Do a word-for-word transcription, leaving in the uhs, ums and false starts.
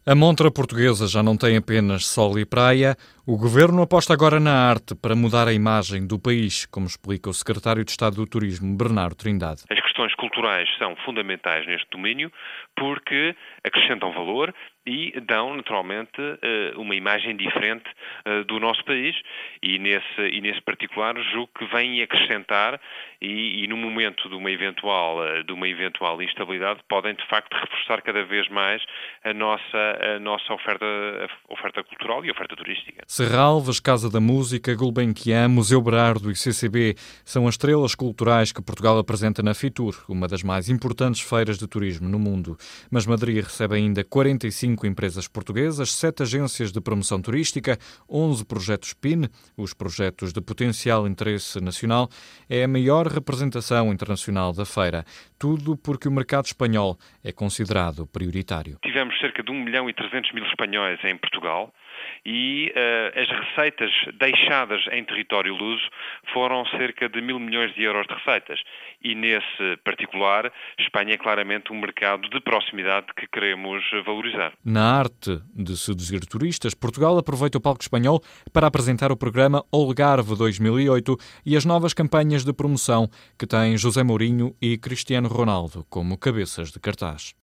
A montra portuguesa já não tem apenas sol e praia. O governo aposta agora na arte para mudar a imagem do país, como explica o secretário de Estado do Turismo, Bernardo Trindade. As questões culturais são fundamentais neste domínio porque acrescentam valor e dão, naturalmente, uma imagem diferente do nosso país e nesse, e nesse particular julgo que vem acrescentar e, e no momento de uma, eventual, de uma eventual instabilidade podem, de facto, reforçar cada vez mais a nossa, a nossa oferta, a oferta cultural e a oferta turística. Serralves, Casa da Música, Gulbenkian, Museu Berardo e C C B são as estrelas culturais que Portugal apresenta na Fitur, uma das mais importantes feiras de turismo no mundo. Mas Madrid recebe ainda quarenta e cinco empresas portuguesas, sete agências de promoção turística, onze projetos P I N, os projetos de potencial interesse nacional. É a maior representação internacional da feira. Tudo porque o mercado espanhol é considerado prioritário. Tivemos cerca de um milhão e trezentos mil espanhóis em Portugal e uh, as receitas deixadas em território luso foram cerca de mil milhões de euros de receitas. E nesse particular, Espanha é claramente um mercado de proximidade que queremos valorizar. Na arte de seduzir turistas, Portugal aproveita o palco espanhol para apresentar o programa Algarve dois mil e oito e as novas campanhas de promoção que têm José Mourinho e Cristiano Ronaldo como cabeças de cartaz.